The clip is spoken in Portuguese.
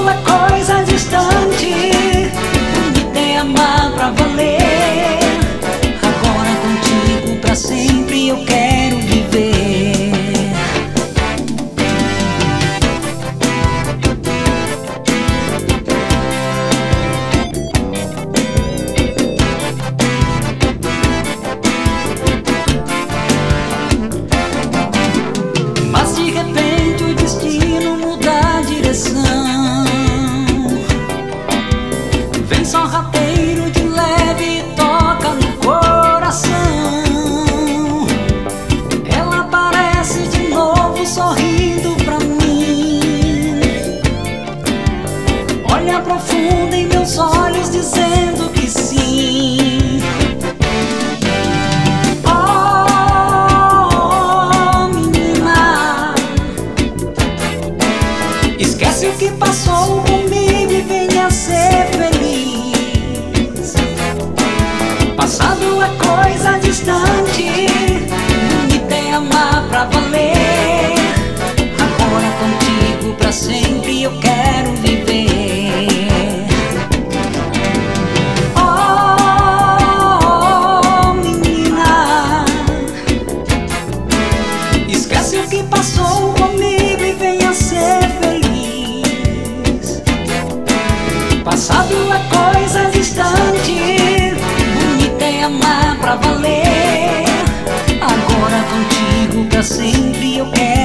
Passado é coisa distante, bonito é amar pra valer. Agora contigo pra sempre eu quero viver. Mas de repente o destino muda a direção. Vem sorrateiro de leve e toca no coração. Ela aparece de novo sorrindo pra mim. Olha profundo em meus olhos dizendo que sim. Oh, menina, esquece o que passou comigo e venha ser feliz. Passado é coisa distante, bonito é amar pra valer. Agora contigo pra sempre eu quero viver. Oh, menina, esquece o que passou comigo e venha ser feliz. Passado é coisa distante, bonito é amar pra valer. Agora contigo pra sempre eu quero